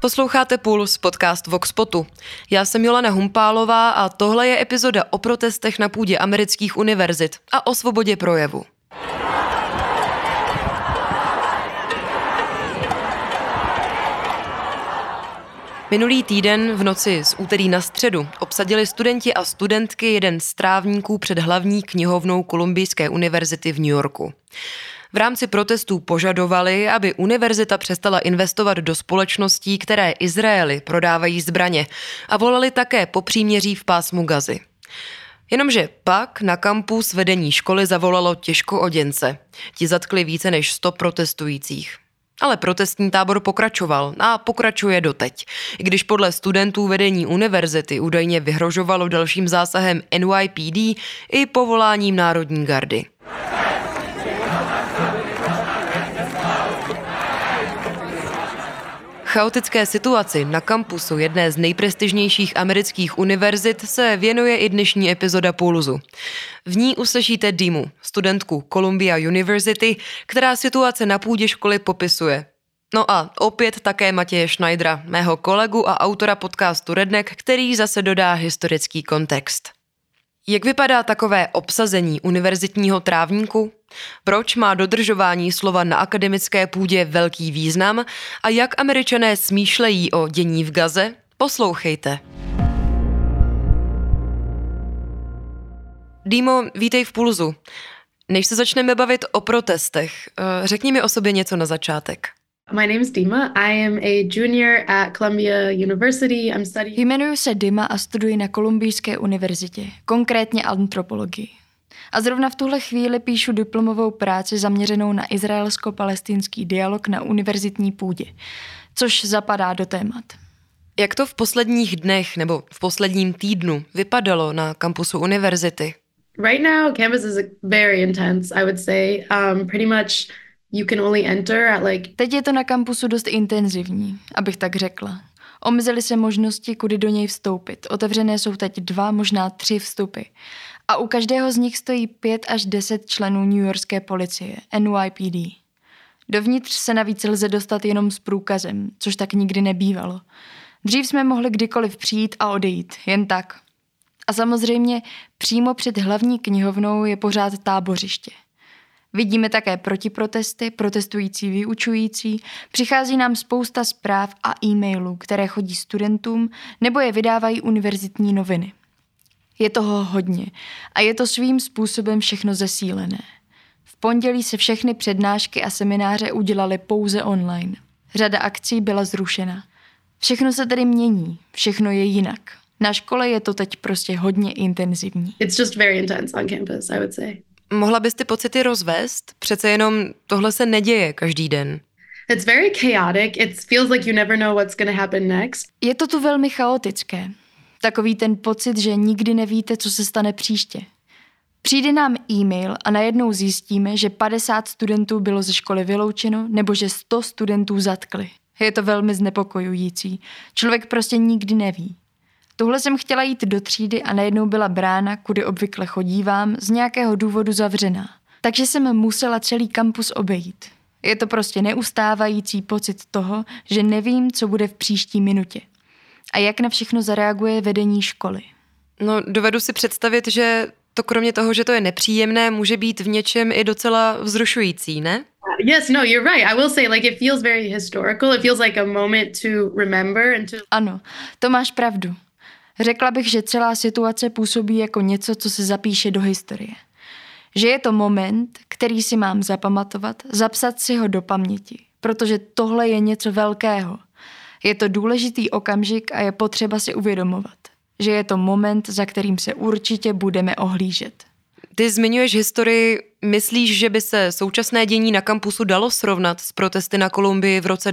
Posloucháte Puls, podcast Voxpotu. Já jsem Jolana Humpálová a tohle je epizoda o protestech na půdě amerických univerzit a o svobodě projevu. Minulý týden v noci z úterý na středu obsadili studenti a studentky jeden z trávníků před hlavní knihovnou Kolumbijské univerzity v New Yorku. V rámci protestů požadovali, aby univerzita přestala investovat do společností, které Izraeli prodávají zbraně, a volali také po příměří v pásmu Gazy. Jenomže pak na kampus vedení školy zavolalo těžkooděnce. Ti zatkli více než 100 protestujících. Ale protestní tábor pokračoval a pokračuje doteď, i když podle studentů vedení univerzity údajně vyhrožovalo dalším zásahem NYPD i povoláním Národní gardy. Chaotické situaci na kampusu jedné z nejprestižnějších amerických univerzit se věnuje i dnešní epizoda Pulzu. V ní uslyšíte Dimu, studentku Columbia University, která situace na půdě školy popisuje. No a opět také Matěje Schneidera, mého kolegu a autora podcastu Redneck, který zase dodá historický kontext. Jak vypadá takové obsazení univerzitního trávníku? Proč má dodržování slova na akademické půdě velký význam a jak Američané smýšlejí o dění v Gaze? Poslouchejte. Dimo, vítej v Pulzu. Než se začneme bavit o protestech, řekni mi o sobě něco na začátek. My name is Dima. I am a junior at Columbia University. I'm studying. Jmenuji se Dima a studuji na Kolumbijské univerzitě, konkrétně antropologii. A zrovna v tuhle chvíli píšu diplomovou práci zaměřenou na izraelsko-palestinský dialog na univerzitní půdě, což zapadá do témat. Jak to v posledních dnech nebo v posledním týdnu vypadalo na kampusu univerzity? Right now, campus is very intense, I would say. Pretty much you can only enter at Teď je to na kampusu dost intenzivní, abych tak řekla. Omezily se možnosti, kudy do něj vstoupit. Otevřené jsou teď 2, možná 3 vstupy. A u každého z nich stojí 5 až 10 členů newyorské policie, NYPD. Dovnitř se navíc lze dostat jenom s průkazem, což tak nikdy nebývalo. Dřív jsme mohli kdykoliv přijít a odejít, jen tak. A samozřejmě přímo před hlavní knihovnou je pořád tábořiště. Vidíme také protiprotesty, protestující vyučující, přichází nám spousta zpráv a e-mailů, které chodí studentům nebo je vydávají univerzitní noviny. Je toho hodně a je to svým způsobem všechno zesílené. V pondělí se všechny přednášky a semináře udělaly pouze online. Řada akcí byla zrušena. Všechno se tedy mění, všechno je jinak. Na škole je to teď prostě hodně intenzivní. It's just very intense on campus, I would say. Mohla bys ty pocity rozvést? Přece jenom tohle se neděje každý den. It's very chaotic. It feels like you never know what's going to happen next. Je to tu velmi chaotické. Takový ten pocit, že nikdy nevíte, co se stane příště. Přijde nám e-mail a najednou zjistíme, že 50 studentů bylo ze školy vyloučeno nebo že 100 studentů zatkli. Je to velmi znepokojující. Člověk prostě nikdy neví. Tuhle jsem chtěla jít do třídy a najednou byla brána, kudy obvykle chodívám, z nějakého důvodu zavřená. Takže jsem musela celý kampus obejít. Je to prostě neustávající pocit toho, že nevím, co bude v příští minutě. A jak na všechno zareaguje vedení školy. No, dovedu si představit, že to kromě toho, že to je nepříjemné, může být v něčem i docela vzrušující, ne? Yes, no, you're right. I will say, it feels very historical. It feels like a moment to remember and to... Ano, to máš pravdu. Řekla bych, že celá situace působí jako něco, co se zapíše do historie. Že je to moment, který si mám zapamatovat, zapsat si ho do paměti, protože tohle je něco velkého. Je to důležitý okamžik a je potřeba si uvědomovat, že je to moment, za kterým se určitě budeme ohlížet. Ty zmiňuješ historii, myslíš, že by se současné dění na kampusu dalo srovnat s protesty na Kolumbii v roce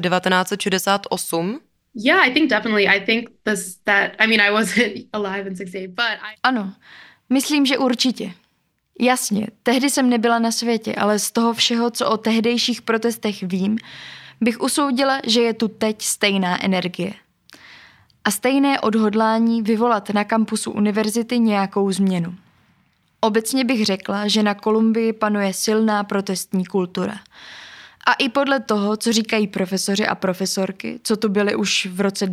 1968? Yeah, I think definitely. I think I wasn't alive in 68, but Ano, myslím, že určitě. Jasně, tehdy jsem nebyla na světě, ale z toho všeho, co o tehdejších protestech vím, bych usoudila, že je tu teď stejná energie. A stejné odhodlání vyvolat na kampusu univerzity nějakou změnu. Obecně bych řekla, že na Kolumbii panuje silná protestní kultura. A i podle toho, co říkají profesoři a profesorky, co tu byli už v roce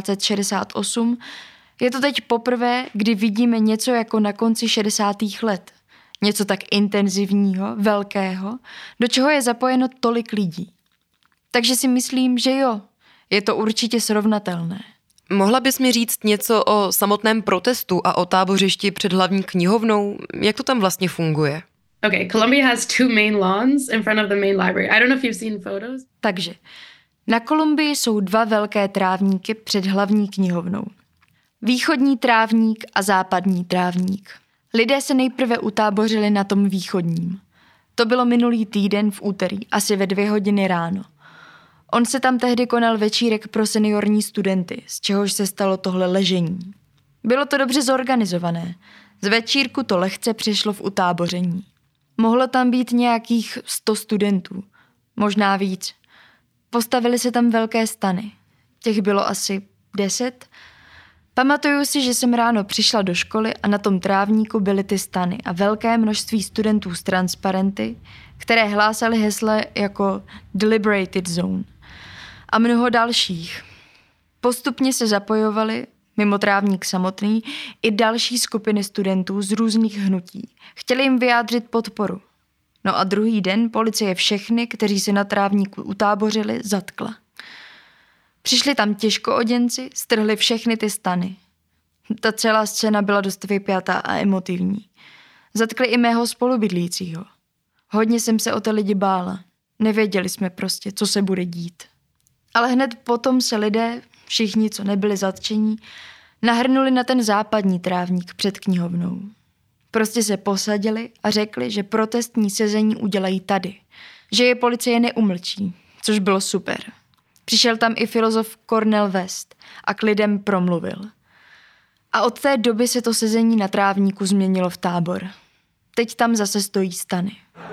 1968, je to teď poprvé, kdy vidíme něco jako na konci 60. let. Něco tak intenzivního, velkého, do čeho je zapojeno tolik lidí. Takže si myslím, že jo, je to určitě srovnatelné. Mohla bys mi říct něco o samotném protestu a o tábořišti před hlavní knihovnou? Jak to tam vlastně funguje? Okay, Columbia has two main lawns in front of the main library. I don't know if you've seen photos. Takže, na Kolumbii jsou 2 velké trávníky před hlavní knihovnou. Východní trávník a západní trávník. Lidé se nejprve utábořili na tom východním. To bylo minulý týden v úterý, asi ve 2 hodiny ráno. On se tam tehdy konal večírek pro seniorní studenty, z čehož se stalo tohle ležení. Bylo to dobře zorganizované. Z večírku to lehce přešlo v utáboření. Mohlo tam být nějakých 100 studentů, možná víc. Postavili se tam velké stany. Těch bylo asi 10. Pamatuju si, že jsem ráno přišla do školy a na tom trávníku byly ty stany a velké množství studentů s transparenty, které hlásaly hesle jako Deliberated Zone a mnoho dalších. Postupně se zapojovali, mimo trávník samotný, i další skupiny studentů z různých hnutí. Chtěli jim vyjádřit podporu. No a druhý den policie všechny, kteří se na trávníku utábořili, zatkla. Přišli tam těžkooděnci, strhli všechny ty stany. Ta celá scéna byla dost vypjatá a emotivní. Zatkli i mého spolubydlícího. Hodně jsem se o ty lidi bála. Nevěděli jsme prostě, co se bude dít. Ale hned potom se lidé, všichni, co nebyli zatčení, nahrnuli na ten západní trávník před knihovnou. Prostě se posadili a řekli, že protestní sezení udělají tady. Že je policie neumlčí, což bylo super. Přišel tam i filozof Cornel West a k lidem promluvil. A od té doby se to sezení na trávníku změnilo v tábor. Teď tam zase stojí stany.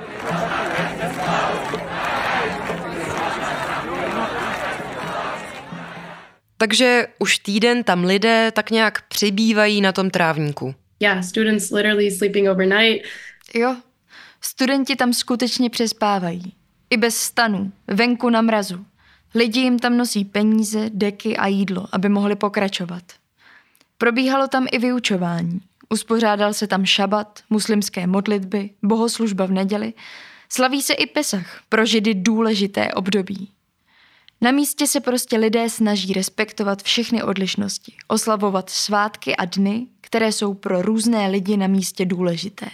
Takže už týden tam lidé tak nějak přibývají na tom trávníku. Yeah, students literally sleeping overnight. Jo, studenti tam skutečně přespávají. I bez stanů, venku na mrazu. Lidi jim tam nosí peníze, deky a jídlo, aby mohli pokračovat. Probíhalo tam i vyučování. Uspořádal se tam šabat, muslimské modlitby, bohoslužba v neděli. Slaví se i Pesach, pro Židy důležité období. Na místě se prostě lidé snaží respektovat všechny odlišnosti, oslavovat svátky a dny, které jsou pro různé lidi na místě důležité.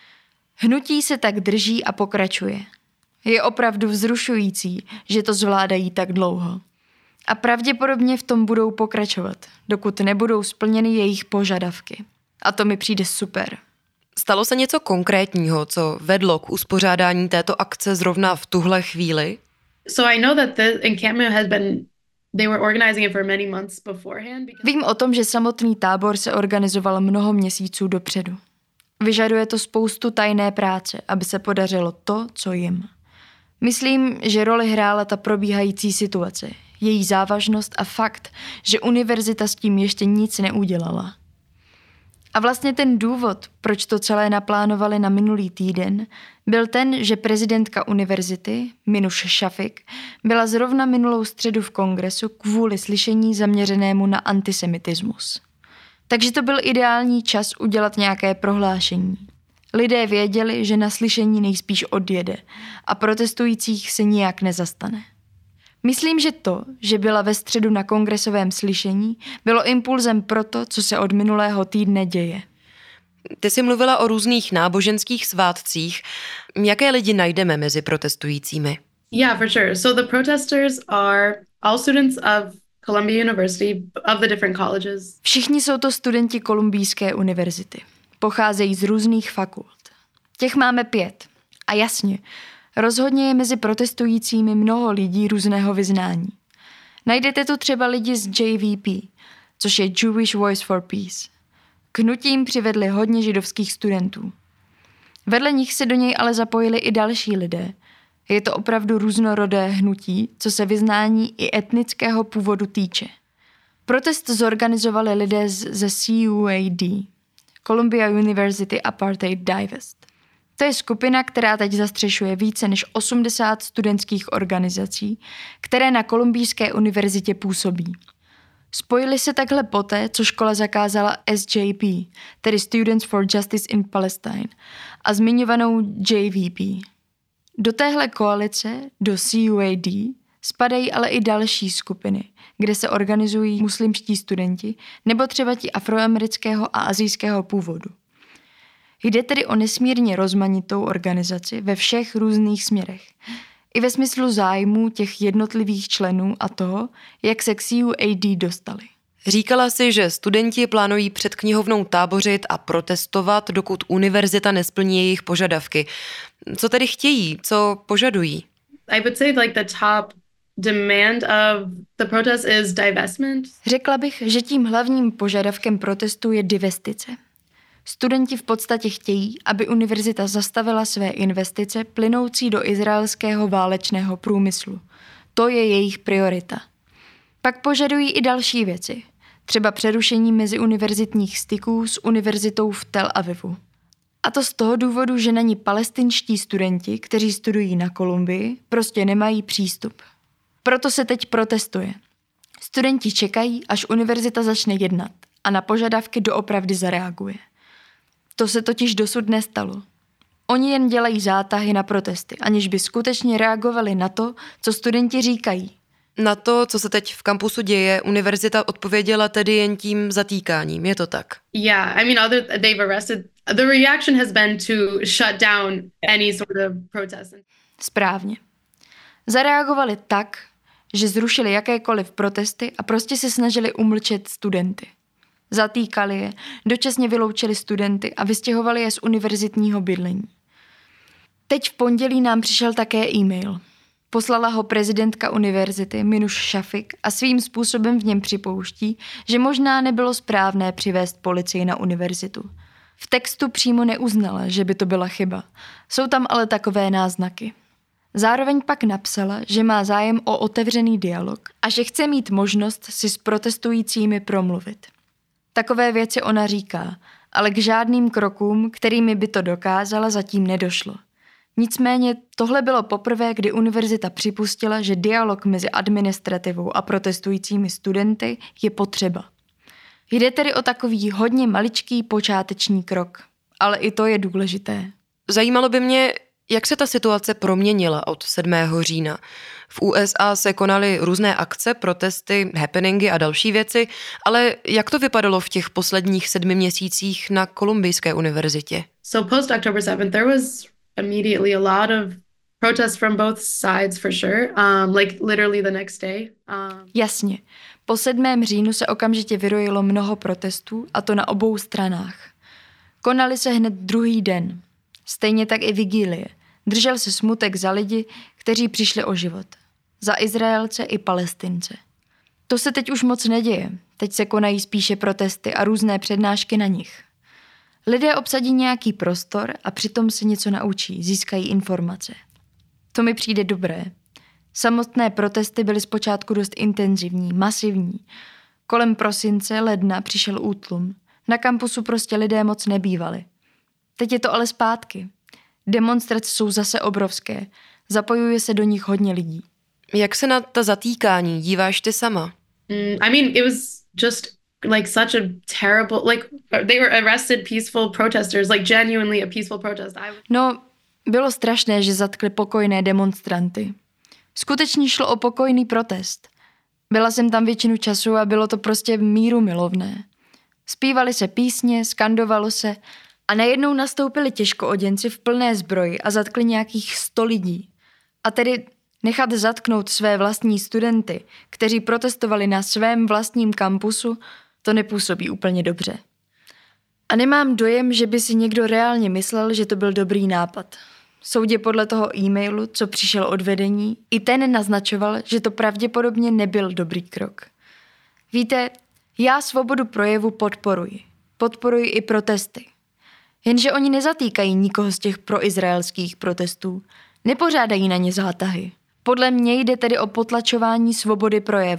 Hnutí se tak drží a pokračuje. Je opravdu vzrušující, že to zvládají tak dlouho. A pravděpodobně v tom budou pokračovat, dokud nebudou splněny jejich požadavky. A to mi přijde super. Stalo se něco konkrétního, co vedlo k uspořádání této akce zrovna v tuhle chvíli? So I know that the encampment has been, they were organizing it for many months beforehand. Vím o tom, že samotný tábor se organizoval mnoho měsíců dopředu. Vyžaduje to spoustu tajné práce, aby se podařilo to, co jim. Myslím, že roli hrála ta probíhající situace, její závažnost a fakt, že univerzita s tím ještě nic neudělala. A vlastně ten důvod, proč to celé naplánovali na minulý týden, byl ten, že prezidentka univerzity, Minouche Shafik, byla zrovna minulou středu v kongresu kvůli slyšení zaměřenému na antisemitismus. Takže to byl ideální čas udělat nějaké prohlášení. Lidé věděli, že na slyšení nejspíš odjede a protestujících se nijak nezastane. Myslím, že to, že byla ve středu na kongresovém slyšení, bylo impulzem pro to, co se od minulého týdne děje. Ty jsi mluvila o různých náboženských svátcích. Jaké lidi najdeme mezi protestujícími? Yeah, for sure. So the protesters are all students of Columbia University, of the different colleges. Všichni jsou to studenti Kolumbijské univerzity. Pocházejí z různých fakult. Těch máme 5. A jasně, rozhodně je mezi protestujícími mnoho lidí různého vyznání. Najdete tu třeba lidi z JVP, což je Jewish Voice for Peace. K hnutím přivedli hodně židovských studentů. Vedle nich se do něj ale zapojili i další lidé. Je to opravdu různorodé hnutí, co se vyznání i etnického původu týče. Protest zorganizovali lidé ze CUAD, Columbia University Apartheid Divest. To je skupina, která teď zastřešuje více než 80 studentských organizací, které na Kolumbijské univerzitě působí. Spojili se takhle poté, co škola zakázala SJP, tedy Students for Justice in Palestine, a zmiňovanou JVP. Do téhle koalice, do CUAD, spadají ale i další skupiny, kde se organizují muslimští studenti nebo třeba ti afroamerického a asijského původu. Jde tedy o nesmírně rozmanitou organizaci ve všech různých směrech. I ve smyslu zájmu těch jednotlivých členů a toho, jak se k CUAD dostali. Říkala si, že studenti plánují před knihovnou tábořit a protestovat, dokud univerzita nesplní jejich požadavky. Co tedy chtějí? Co požadují? I would say like the top demand of the protest is divestment. Řekla bych, že tím hlavním požadavkem protestu je divestice. Studenti v podstatě chtějí, aby univerzita zastavila své investice plynoucí do izraelského válečného průmyslu. To je jejich priorita. Pak požadují i další věci, třeba přerušení meziuniverzitních styků s univerzitou v Tel Avivu. A to z toho důvodu, že na ní palestinští studenti, kteří studují na Kolumbii, prostě nemají přístup. Proto se teď protestuje. Studenti čekají, až univerzita začne jednat a na požadavky doopravdy zareaguje. To se totiž dosud nestalo. Oni jen dělají zátahy na protesty, aniž by skutečně reagovali na to, co studenti říkají. Na to, co se teď v kampusu děje, univerzita odpověděla tedy jen tím zatýkáním. Je to tak? Yeah, I mean, they've arrested. The reaction has been to shut down any sort of protest. Správně. Zareagovali tak, že zrušili jakékoliv protesty a prostě se snažili umlčet studenty. Zatýkali je, dočasně vyloučili studenty a vystěhovali je z univerzitního bydlení. Teď v pondělí nám přišel také e-mail. Poslala ho prezidentka univerzity Minuš Šafik a svým způsobem v něm připouští, že možná nebylo správné přivést policii na univerzitu. V textu přímo neuznala, že by to byla chyba. Jsou tam ale takové náznaky. Zároveň pak napsala, že má zájem o otevřený dialog a že chce mít možnost si s protestujícími promluvit. Takové věci ona říká, ale k žádným krokům, kterými by to dokázala, zatím nedošlo. Nicméně tohle bylo poprvé, kdy univerzita připustila, že dialog mezi administrativou a protestujícími studenty je potřeba. Jde tedy o takový hodně maličký počáteční krok, ale i to je důležité. Zajímalo by mě, jak se ta situace proměnila od 7. října. V USA se konaly různé akce, protesty, happeningy a další věci, ale jak to vypadalo v těch posledních 7 měsících na Kolumbijské univerzitě? So post October 7th, there was immediately a lot of protests from both sides for sure, like literally the next day. Jasně. Po 7. říjnu se okamžitě vyrojilo mnoho protestů, a to na obou stranách. Konaly se hned druhý den. Stejně tak i vigílie. Držel se smutek za lidi, kteří přišli o život. Za Izraelce i Palestince. To se teď už moc neděje. Teď se konají spíše protesty a různé přednášky na nich. Lidé obsadí nějaký prostor a přitom se něco naučí, získají informace. To mi přijde dobré. Samotné protesty byly zpočátku dost intenzivní, masivní. Kolem prosince, ledna přišel útlum. Na kampusu prostě lidé moc nebývali. Teď je to ale zpátky. Demonstrace jsou zase obrovské. Zapojuje se do nich hodně lidí. Jak se na ta zatýkání díváš ty sama? I mean, it was just like such a terrible, like they were arrested peaceful protesters, like genuinely a peaceful protest. No, bylo strašné, že zatkli pokojné demonstranty. Skutečně šlo o pokojný protest. Byla jsem tam většinu času a bylo to prostě mírumilovné. Zpívali se písně, skandovalo se a najednou nastoupili těžkooděnci v plné zbroji a zatkli nějakých 100 lidí. A tedy nechat zatknout své vlastní studenty, kteří protestovali na svém vlastním kampusu, to nepůsobí úplně dobře. A nemám dojem, že by si někdo reálně myslel, že to byl dobrý nápad. Soudě podle toho e-mailu, co přišel od vedení, i ten naznačoval, že to pravděpodobně nebyl dobrý krok. Víte, já svobodu projevu podporuji. Podporuji i protesty. Jenže oni nezatýkají nikoho z těch proizraelských protestů. Nepořádají na ně zátahy. Podle mě jde tedy o potlačování svobody projevu.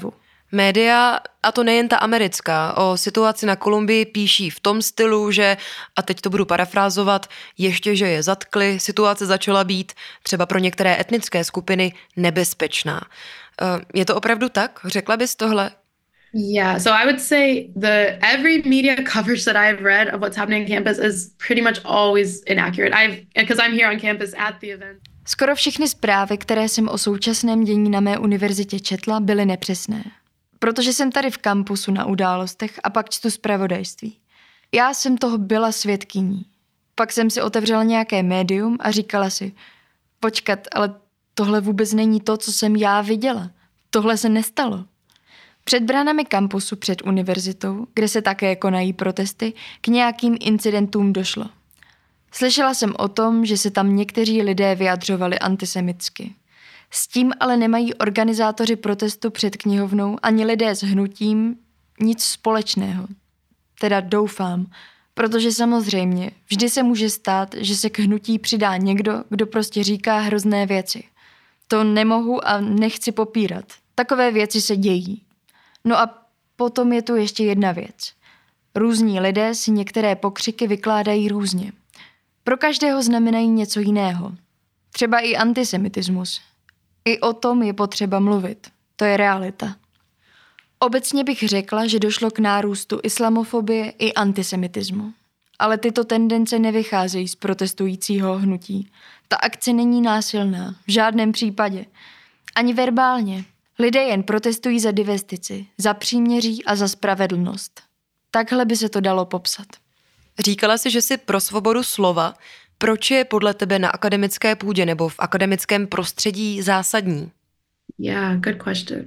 Média, a to nejen ta americká, o situaci na Kolumbii píší v tom stylu, že, a teď to budu parafrázovat, ještě, že je zatkli, situace začala být třeba pro některé etnické skupiny nebezpečná. Je to opravdu tak? Řekla bys tohle? Yeah, so I would say every media coverage that I've read of what's happening on campus is pretty much always inaccurate. Because I'm here on campus at the event. Skoro všechny zprávy, které jsem o současném dění na mé univerzitě četla, byly nepřesné. Protože jsem tady v kampusu na událostech a pak čtu zpravodajství. Já jsem toho byla svědkyní. Pak jsem si otevřela nějaké médium a říkala si, počkat, ale tohle vůbec není to, co jsem já viděla. Tohle se nestalo. Před bránami kampusu před univerzitou, kde se také konají protesty, k nějakým incidentům došlo. Slyšela jsem o tom, že se tam někteří lidé vyjadřovali antisemitsky. S tím ale nemají organizátoři protestu před knihovnou ani lidé s hnutím nic společného. Teda doufám, protože samozřejmě vždy se může stát, že se k hnutí přidá někdo, kdo prostě říká hrozné věci. To nemohu a nechci popírat. Takové věci se dějí. No a potom je tu ještě jedna věc. Různí lidé si některé pokřiky vykládají různě. Pro každého znamenají něco jiného. Třeba i antisemitismus. I o tom je potřeba mluvit. To je realita. Obecně bych řekla, že došlo k nárůstu islamofobie i antisemitismu. Ale tyto tendence nevycházejí z protestujícího hnutí. Ta akce není násilná, v žádném případě. Ani verbálně. Lidé jen protestují za divestici, za příměří a za spravedlnost. Takhle by se to dalo popsat. Říkala jsi, že jsi pro svobodu slova. Proč je podle tebe na akademické půdě nebo v akademickém prostředí zásadní? Yeah, good question.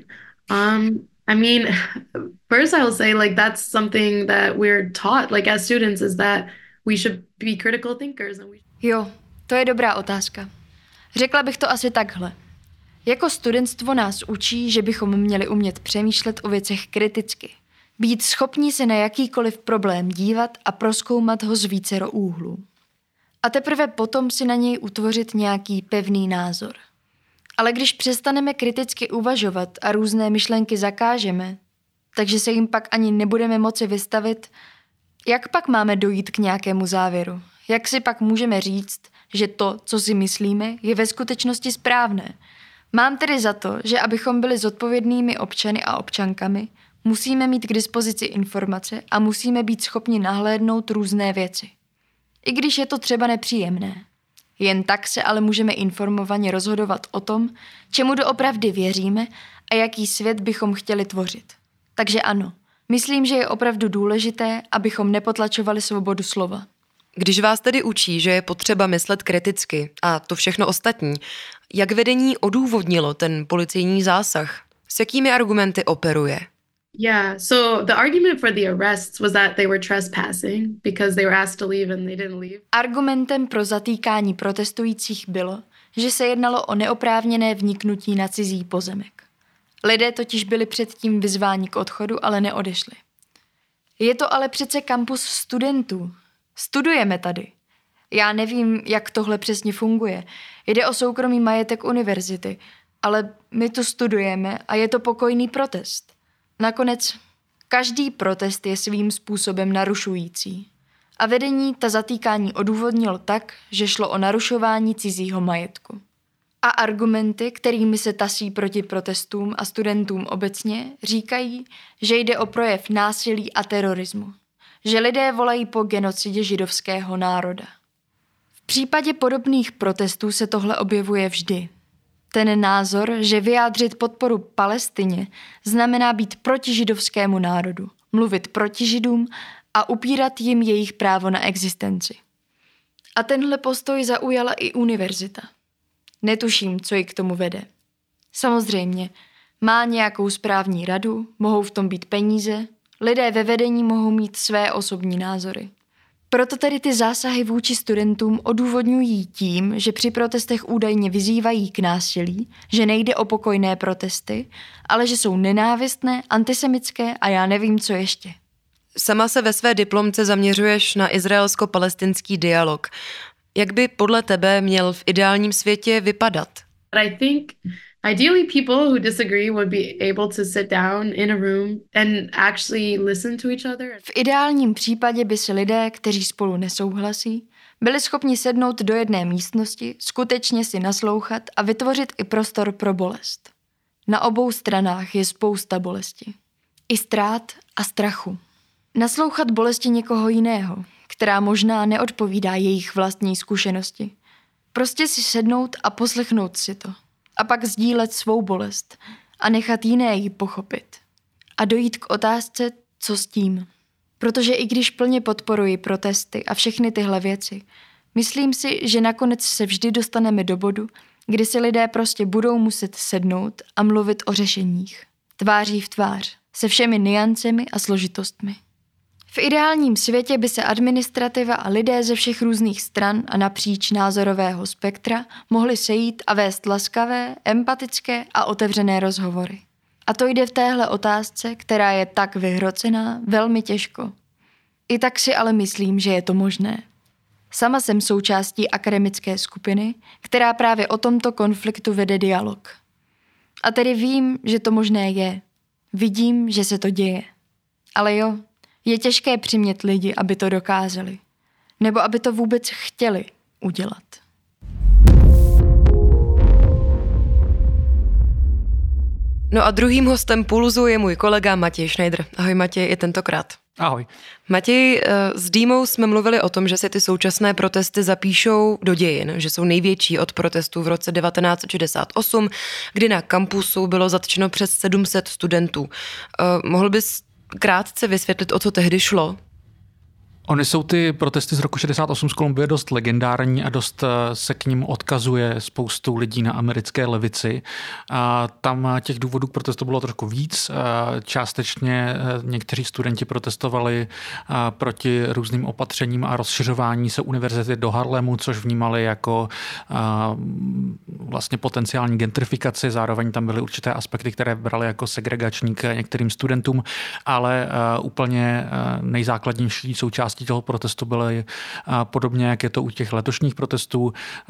I mean, first I'll say like that's something that we're taught like as students is that we should be critical thinkers. Jo, to je dobrá otázka. Řekla bych to asi takhle. Jako studentstvo nás učí, že bychom měli umět přemýšlet o věcech kriticky. Být schopni se na jakýkoliv problém dívat a prozkoumat ho z vícero úhlů. A teprve potom si na něj utvořit nějaký pevný názor. Ale když přestaneme kriticky uvažovat a různé myšlenky zakážeme, takže se jim pak ani nebudeme moci vystavit, jak pak máme dojít k nějakému závěru? Jak si pak můžeme říct, že to, co si myslíme, je ve skutečnosti správné? Mám tedy za to, že abychom byli zodpovědnými občany a občankami, musíme mít k dispozici informace a musíme být schopni nahlédnout různé věci. I když je to třeba nepříjemné. Jen tak se ale můžeme informovaně rozhodovat o tom, čemu doopravdy věříme a jaký svět bychom chtěli tvořit. Takže ano, myslím, že je opravdu důležité, abychom nepotlačovali svobodu slova. Když vás tedy učí, že je potřeba myslet kriticky a to všechno ostatní, jak vedení odůvodnilo ten policejní zásah? S jakými argumenty operuje? Yeah, so the argument for the arrests was that they were trespassing because they were asked to leave and they didn't leave. Argumentem pro zatýkání protestujících bylo, že se jednalo o neoprávněné vniknutí na cizí pozemek. Lidé totiž byli předtím vyzváni k odchodu, ale neodešli. Je to ale přece kampus studentů. Studujeme tady. Já nevím, jak tohle přesně funguje. Jde o soukromý majetek univerzity, ale my tu studujeme a je to pokojný protest. Nakonec, každý protest je svým způsobem narušující. A vedení ta zatýkání odůvodnilo tak, že šlo o narušování cizího majetku. A argumenty, kterými se tasí proti protestům a studentům obecně, říkají, že jde o projev násilí a terorismu. Že lidé volají po genocidě židovského národa. V případě podobných protestů se tohle objevuje vždy. Ten názor, že vyjádřit podporu Palestině znamená být proti židovskému národu, mluvit proti židům a upírat jim jejich právo na existenci. A tenhle postoj zaujala i univerzita. Netuším, co ji k tomu vede. Samozřejmě, má nějakou správní radu, mohou v tom být peníze, lidé ve vedení mohou mít své osobní názory. Proto tedy ty zásahy vůči studentům odůvodňují tím, že při protestech údajně vyzývají k násilí, že nejde o pokojné protesty, ale že jsou nenávistné, antisemitské a já nevím, co ještě. Sama se ve své diplomce zaměřuješ na izraelsko-palestinský dialog. Jak by podle tebe měl v ideálním světě vypadat? I think Ideally, people who disagree would be able to sit down in a room and actually listen to each other. V ideálním případě by si lidé, kteří spolu nesouhlasí, byli schopni sednout do jedné místnosti, skutečně si naslouchat a vytvořit i prostor pro bolest. Na obou stranách je spousta bolesti. I ztrát a strachu. Naslouchat bolesti někoho jiného, která možná neodpovídá jejich vlastní zkušenosti. Prostě si sednout a poslechnout si to. A pak sdílet svou bolest a nechat jiné ji pochopit. A dojít k otázce, co s tím. Protože i když plně podporuji protesty a všechny tyhle věci, myslím si, že nakonec se vždy dostaneme do bodu, kdy si lidé prostě budou muset sednout a mluvit o řešeních. Tváří v tvář, se všemi nuancemi a složitostmi. V ideálním světě by se administrativa a lidé ze všech různých stran a napříč názorového spektra mohli sejít a vést laskavé, empatické a otevřené rozhovory. A to jde v téhle otázce, která je tak vyhrocená, velmi těžko. I tak si ale myslím, že je to možné. Sama jsem součástí akademické skupiny, která právě o tomto konfliktu vede dialog. A tedy vím, že to možné je. Vidím, že se to děje. Ale jo, je těžké přimět lidi, aby to dokázali. Nebo aby to vůbec chtěli udělat. No a druhým hostem Pulzu je můj kolega Matěj Schneider. Ahoj Matěj, i tentokrát. Ahoj. Matěj, s Dýmou jsme mluvili o tom, že se ty současné protesty zapíšou do dějin, že jsou největší od protestů v roce 1968, kdy na kampusu bylo zatčeno přes 700 studentů. Mohl bys krátce vysvětlit, o co tehdy šlo? Ony jsou ty protesty z roku 68 z Kolumbie dost legendární a dost se k nim odkazuje spoustu lidí na americké levici. A tam těch důvodů k protestu bylo trošku víc. Částečně někteří studenti protestovali proti různým opatřením a rozšiřování se univerzity do Harlemu, což vnímali jako vlastně potenciální gentrifikaci. Zároveň tam byly určité aspekty, které brali jako segregační k některým studentům, ale úplně nejzákladnější součástí toho protestu byly podobně, jak je to u těch letošních protestů,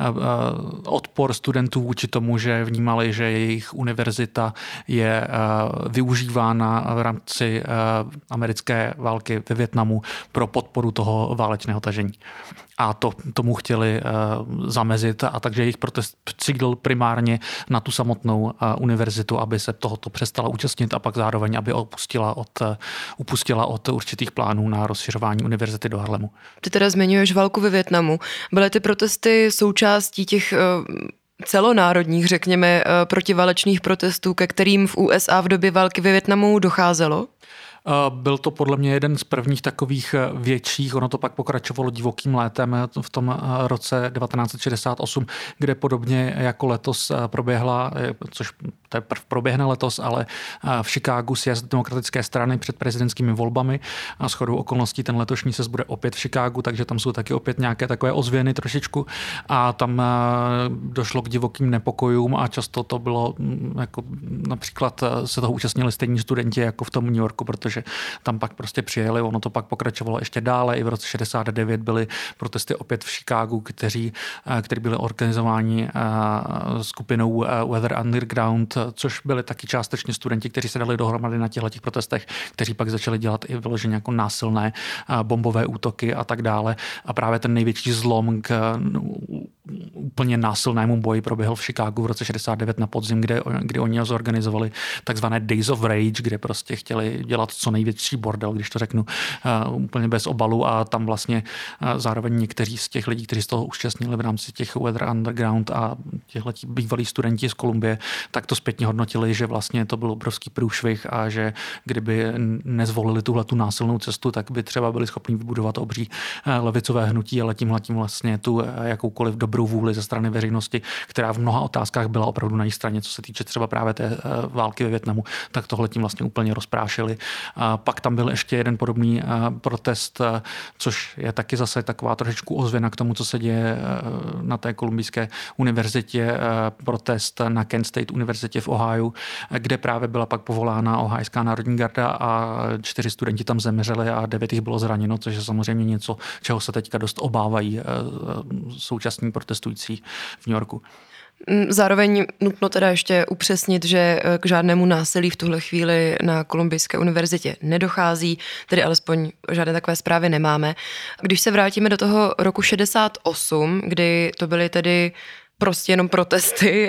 odpor studentů vůči tomu, že vnímali, že jejich univerzita je využívána v rámci americké války ve Vietnamu pro podporu toho válečného tažení. A tomu chtěli zamezit, a takže jejich protest cílil primárně na tu samotnou univerzitu, aby se tohoto přestala účastnit a pak zároveň, aby upustila od určitých plánů na rozšiřování univerzity do Harlemu. Ty teda zmiňuješ válku ve Vietnamu. Byly ty protesty součástí těch celonárodních, řekněme, protiválečných protestů, ke kterým v USA v době války ve Vietnamu docházelo? Byl to podle mě jeden z prvních takových větších, ono to pak pokračovalo divokým létem v tom roce 1968, kde podobně jako letos proběhla, což proběhne letos, ale v Chicagu sjezd demokratické strany před prezidentskými volbami a shodou okolností ten letošní sjezd bude opět v Chicagu, takže tam jsou taky opět nějaké takové ozvěny trošičku a tam došlo k divokým nepokojům a často to bylo, jako například se toho účastnili stejní studenti jako v tom New Yorku, protože tam pak prostě přijeli, ono to pak pokračovalo ještě dále. I v roce 69 byly protesty opět v Chicagu, které byly organizováni skupinou Weather Underground, což byli taky částečně studenti, kteří se dali dohromady na těchto protestech, kteří pak začali dělat i vyloženě jako násilné bombové útoky a tak dále. A právě ten největší zlom k úplně násilnému boji proběhl v Chicagu v roce 69 na podzim, kdy oni zorganizovali takzvané Days of Rage, kde prostě chtěli dělat co největší bordel, když to řeknu, úplně bez obalu, a tam vlastně zároveň někteří z těch lidí, kteří z toho účastnili v rámci těch Weather Underground a těchto bývalí studenti z Kolumbie, tak to zpětně hodnotili, že vlastně to byl obrovský průšvih a že kdyby nezvolili tuhletu násilnou cestu, tak by třeba byli schopni vybudovat obří levicové hnutí, ale tímhletím vlastně tu jakoukoliv dobrou vůli ze strany veřejnosti, která v mnoha otázkách byla opravdu na jejich straně, co se týče třeba právě té války ve Vietnamu, tak tohle tím vlastně úplně rozprášili. A pak tam byl ještě jeden podobný protest, což je taky zase taková trošičku ozvěna k tomu, co se děje na té Kolumbijské univerzitě, protest na Kent State univerzitě v Ohio, kde právě byla pak povolána Ohajská národní garda a 4 studenti tam zemřeli a 9 jich bylo zraněno, což je samozřejmě něco, čeho se teďka dost obávají současní protestující v New Yorku. Zároveň nutno teda ještě upřesnit, že k žádnému násilí v tuhle chvíli na Kolumbijské univerzitě nedochází, tedy alespoň žádné takové zprávy nemáme. Když se vrátíme do toho roku 68, kdy to byly tedy prostě jenom protesty,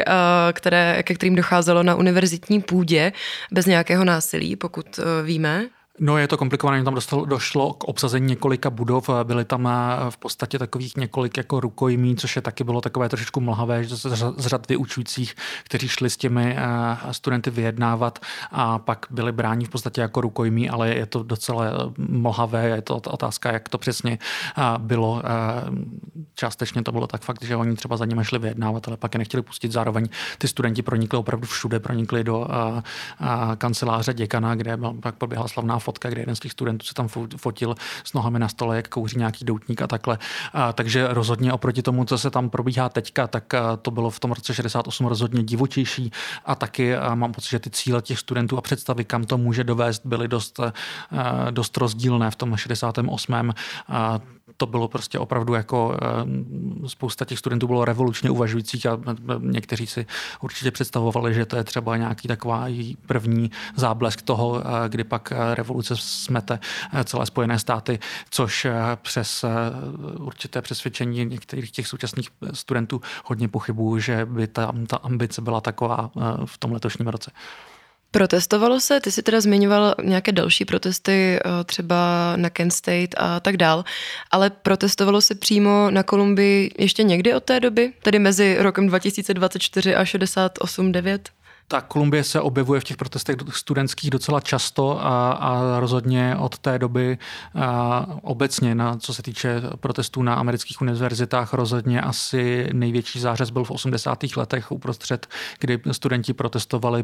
ke kterým docházelo na univerzitní půdě bez nějakého násilí, pokud víme. No, je to komplikované, tam došlo k obsazení několika budov, byly tam v podstatě takových několik jako rukojmí, což je taky bylo takové trošičku mlhavé, že z řad vyučujících, kteří šli s těmi studenty vyjednávat a pak byli bráni v podstatě jako rukojmí, ale je to docela mlhavé, je to otázka, jak to přesně bylo. Částečně to bylo tak fakt, že oni třeba za nimi šli vyjednávat, ale pak je nechtěli pustit. Zároveň ty studenti pronikli opravdu všude, pronikli do kanceláře děkana, kde pak proběhla slavná fotka, kde jeden z těch studentů se tam fotil s nohami na stole, jak kouří nějaký doutník a takhle. Takže rozhodně oproti tomu, co se tam probíhá teďka, tak to bylo v tom roce 68 rozhodně divočejší a taky mám pocit, že ty cíle těch studentů a představy, kam to může dovést, byly dost rozdílné v tom 68. To bylo prostě opravdu jako spousta těch studentů bylo revolučně uvažujících a někteří si určitě představovali, že to je třeba nějaký taková první záblesk toho, kdy pak revoluce smete celé Spojené státy, což přes určité přesvědčení některých těch současných studentů hodně pochybuju, že by ta ambice byla taková v tom letošním roce. Protestovalo se, ty jsi teda zmiňoval nějaké další protesty, třeba na Kent State a tak dál, ale protestovalo se přímo na Kolumbii ještě někdy od té doby, tedy mezi rokem 2024 a 68-9? Tak Kolumbie se objevuje v těch protestech studentských docela často a rozhodně od té doby obecně, co se týče protestů na amerických univerzitách, rozhodně asi největší zářez byl v 80. letech uprostřed, kdy studenti protestovali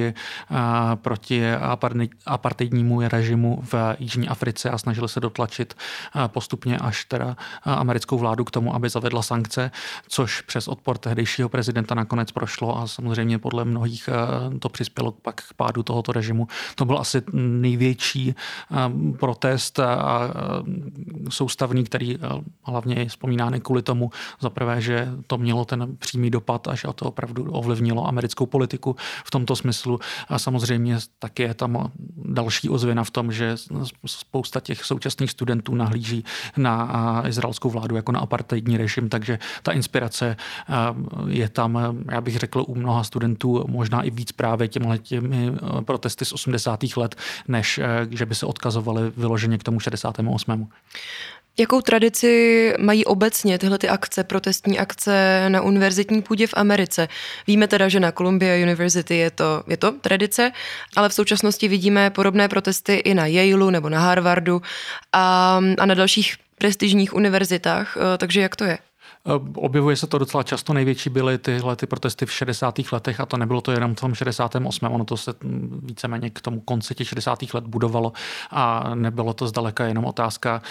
proti apartheidnímu režimu v Jižní Africe a snažili se dotlačit postupně až teda americkou vládu k tomu, aby zavedla sankce, což přes odpor tehdejšího prezidenta nakonec prošlo a samozřejmě podle mnohých to přispělo pak k pádu tohoto režimu. To byl asi největší protest a soustavný, který hlavně je vzpomínány kvůli tomu, zaprvé, že to mělo ten přímý dopad a že to opravdu ovlivnilo americkou politiku v tomto smyslu. A samozřejmě taky je tam další ozvěna v tom, že spousta těch současných studentů nahlíží na izraelskou vládu jako na apartheidní režim, takže ta inspirace je tam, já bych řekl, u mnoha studentů možná i víc právě těmi protesty z 80. let, než že by se odkazovali vyloženě k tomu 68. Jakou tradici mají obecně tyhle ty akce, protestní akce na univerzitní půdě v Americe? Víme teda, že na Columbia University je to tradice, ale v současnosti vidíme podobné protesty i na Yaleu nebo na Harvardu a na dalších prestižních univerzitách, takže jak to je? Objevuje se to docela často, největší byly tyhle protesty v 60. letech a to nebylo to jenom v tom 68. Ono to se víceméně k tomu konci těch 60. let budovalo a nebylo to zdaleka jenom otázka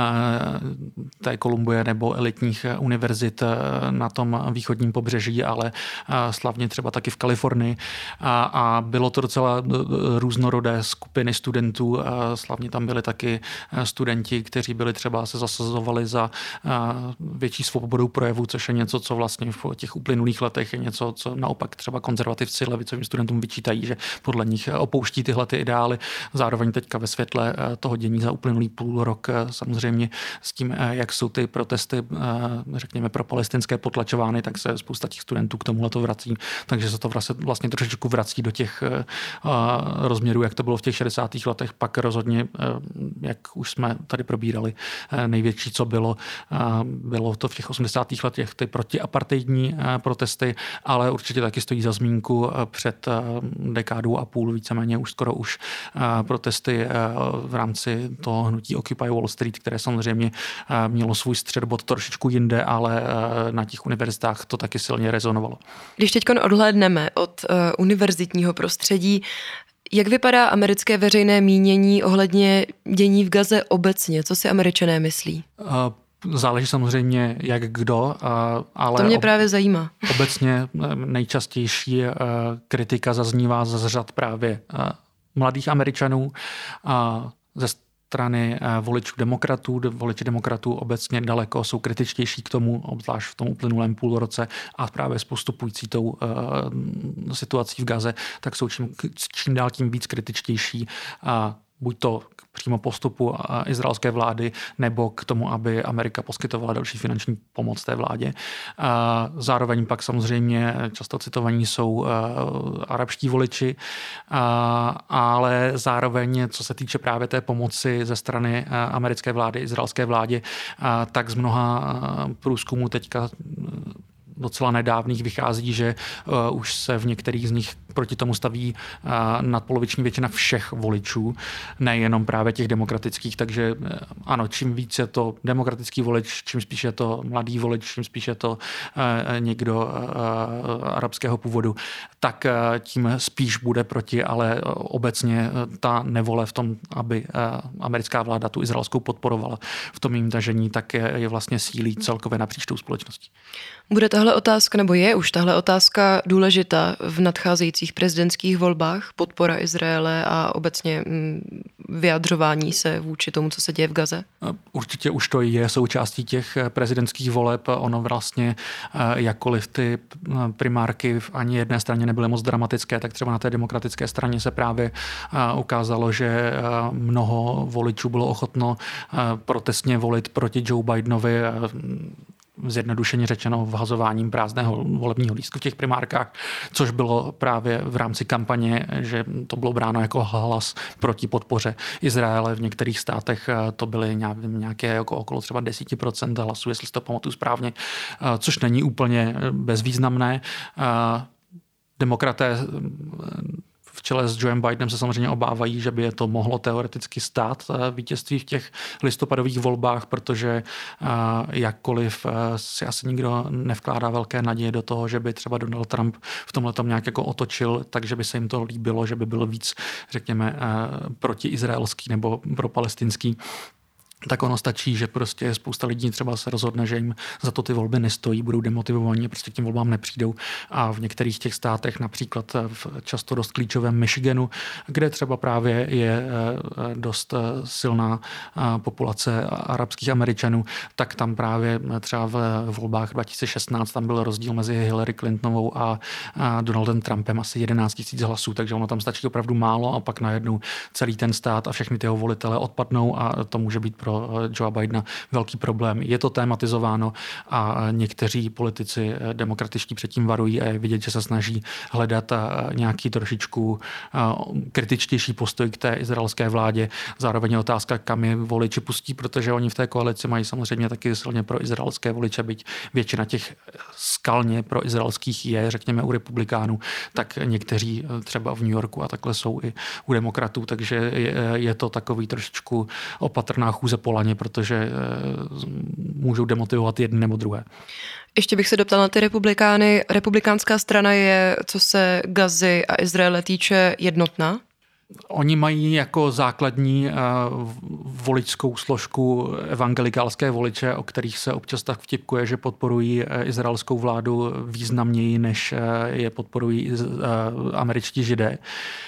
té Kolumbie nebo elitních univerzit na tom východním pobřeží, ale slavně třeba taky v Kalifornii a bylo to docela různorodé skupiny studentů. Slavně tam byli taky studenti, kteří byli třeba se zasazovali za větší svobodu projevu, což je něco, co vlastně v těch uplynulých letech je něco, co naopak třeba konzervativci levicovým studentům vyčítají, že podle nich opouští tyhle ty ideály. Zároveň teďka ve světle toho dění za uplynulý půl rok samozřejmě s tím, jak jsou ty protesty, řekněme, pro palestinské potlačovány, tak se spousta těch studentů k tomuhle to vrací. Takže se to vlastně trošičku vrací do těch rozměrů, jak to bylo v těch 60. letech. Pak rozhodně, jak už jsme tady probírali, největší, co bylo to v těch 80. letech ty protiapartheidní protesty, ale určitě taky stojí za zmínku před dekádou a půl, víceméně už protesty v rámci toho hnutí Occupy Wall Street, které samozřejmě mělo svůj středobod trošičku jinde, ale na těch univerzitách to taky silně rezonovalo. Když teď odhlédneme od univerzitního prostředí, jak vypadá americké veřejné mínění ohledně dění v Gaze obecně? Co si Američané myslí? Záleží samozřejmě, jak kdo, ale... To mě právě zajímá. Obecně nejčastější kritika zaznívá z řad právě mladých Američanů ze strany voličů demokratů. Voliči demokratů obecně daleko jsou kritičtější k tomu, obzvlášť v tom uplynulém půlroce a právě s postupující tou situací v Gaze, tak jsou čím dál tím víc kritičtější buď to k přímo postupu izraelské vlády, nebo k tomu, aby Amerika poskytovala další finanční pomoc té vládě. Zároveň pak samozřejmě často citovaní jsou arabští voliči, ale zároveň, co se týče právě té pomoci ze strany americké vlády, izraelské vládě, tak z mnoha průzkumů teďka docela nedávných vychází, že už se v některých z nich proti tomu staví nadpoloviční většina všech voličů, nejenom právě těch demokratických, takže ano, čím víc je to demokratický volič, čím spíš je to mladý volič, čím spíš je to někdo arabského původu, tak tím spíš bude proti, ale obecně ta nevole v tom, aby americká vláda tu izraelskou podporovala v tom jejím tažení, tak je vlastně sílí celkově napříč tou společností. Bude tahle otázka, nebo je už tahle otázka důležitá v nadcházejících prezidentských volbách? Podpora Izraele a obecně vyjadřování se vůči tomu, co se děje v Gaze? Určitě už to je součástí těch prezidentských voleb. Ono vlastně, jakkoliv ty primárky v ani jedné straně nebyly moc dramatické, tak třeba na té demokratické straně se právě ukázalo, že mnoho voličů bylo ochotno protestně volit proti Joe Bidenovi, zjednodušeně řečeno vhazováním prázdného volebního lístku v těch primárkách, což bylo právě v rámci kampaně, že to bylo bráno jako hlas proti podpoře Izraele. V některých státech to byly nějaké jako okolo třeba 10% hlasů, jestli si to pamatuju správně, což není úplně bezvýznamné. Demokraté v čele s Joeem Bidenem se samozřejmě obávají, že by je to mohlo teoreticky stát vítězství v těch listopadových volbách, protože jakkoliv si asi nikdo nevkládá velké naděje do toho, že by třeba Donald Trump v tomhletom nějak jako otočil, takže by se jim to líbilo, že by byl víc, řekněme, protiizraelský nebo propalestinský, tak ono stačí, že prostě spousta lidí třeba se rozhodne, že jim za to ty volby nestojí, budou demotivovaní, prostě k těm volbám nepřijdou. A v některých těch státech, například v často dost klíčovém Michiganu, kde třeba právě je dost silná populace arabských Američanů, tak tam právě třeba v volbách 2016 tam byl rozdíl mezi Hillary Clintonovou a Donaldem Trumpem asi 11 000 hlasů, takže ono tam stačí opravdu málo a pak najednou celý ten stát a všechny ty jeho volitele odpadnou a to může být pro Joea Bidena velký problém. Je to tématizováno a někteří politici demokratičtí předtím varují a je vidět, že se snaží hledat nějaký trošičku kritičtější postoj k té izraelské vládě. Zároveň je otázka, kam je voliči pustí, protože oni v té koalici mají samozřejmě taky silně pro izraelské voliče, byť většina těch skalně pro izraelských je, řekněme, u republikánů, tak někteří třeba v New Yorku a takhle jsou i u demokratů, takže je to takový trošičku opatrná chůze po laně, protože můžou demotivovat jedno nebo druhé. Ještě bych se doptal na ty republikány. Republikánská strana je, co se Gazy a Izraele týče, jednotná? Oni mají jako základní voličskou složku evangelikálské voliče, o kterých se občas tak vtipkuje, že podporují izraelskou vládu významněji, než je podporují američtí Židé.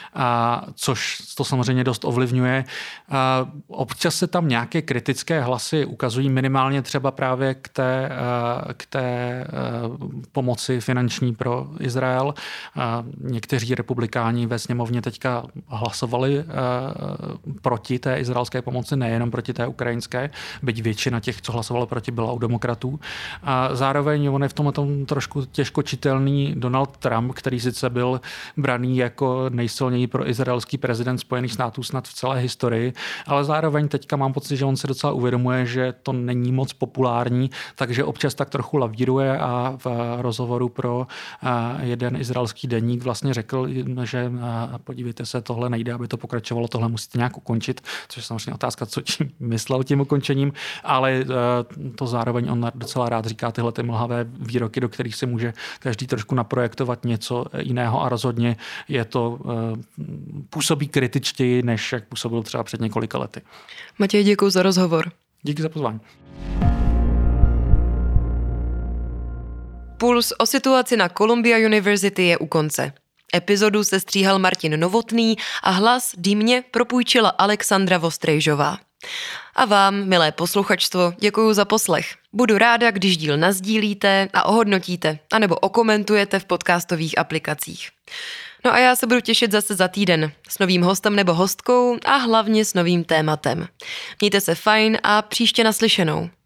Což to samozřejmě dost ovlivňuje. Občas se tam nějaké kritické hlasy ukazují minimálně třeba právě k té pomoci finanční pro Izrael. Někteří republikáni ve sněmovně teďka hlasovali proti té izraelské pomoci, nejenom proti té ukrajinské, byť většina těch, co hlasovalo proti, byla u demokratů. Zároveň on je v tomhle trošku těžko čitelný Donald Trump, který sice byl braný jako nejsilnější pro izraelský prezident Spojených států snad v celé historii, ale zároveň teďka mám pocit, že on se docela uvědomuje, že to není moc populární, takže občas tak trochu lavíruje a v rozhovoru pro jeden izraelský deník vlastně řekl, že podívejte se, tohle nejde, aby to pokračovalo, tohle musíte nějak ukončit, což je samozřejmě otázka, co tím myslel tím ukončením, ale to zároveň on docela rád říká tyhle ty mlhavé výroky, do kterých si může každý trošku naprojektovat něco jiného a rozhodně je to působí kritičtěji, než jak působil třeba před několika lety. Matěj, děkuji za rozhovor. Díky za pozvání. Puls o situaci na Columbia University je u konce. Epizodu sestříhal Martin Novotný a hlas dýmně propůjčila Alexandra Vostrejžová. A vám, milé posluchačstvo, děkuji za poslech. Budu ráda, když díl nasdílíte a ohodnotíte, anebo okomentujete v podcastových aplikacích. No a já se budu těšit zase za týden s novým hostem nebo hostkou a hlavně s novým tématem. Mějte se fajn a příště naslyšenou.